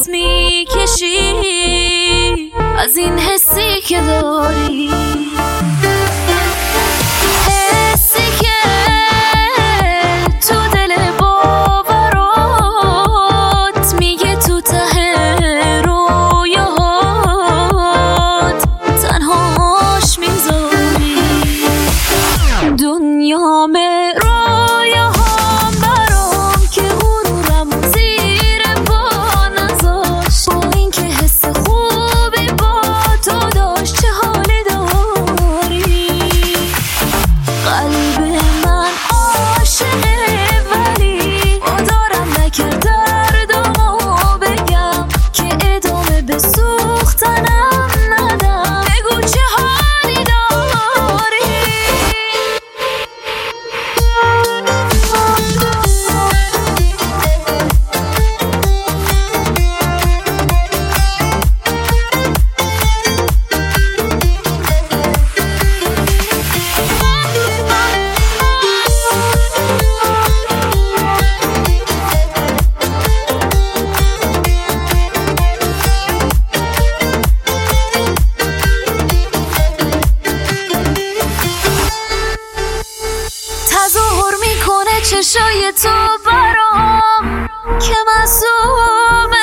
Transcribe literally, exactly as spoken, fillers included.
نفس میکشی از این حسی که داری، حسی که تو دل باورات میگه تو ته رویاهات تنهاش میذاری. دنیام رویاهام برام که غرورم زیر پا نذاشت، با این که حس خوبی با تو داشت چه حالی داری. قلب من عاشقه ولی وادارم نکرد دردمو بگم که ادامه به سوختنم ندم. بگو چه حالی داری. تظاهر میکنه چشای تو برام که معصومه،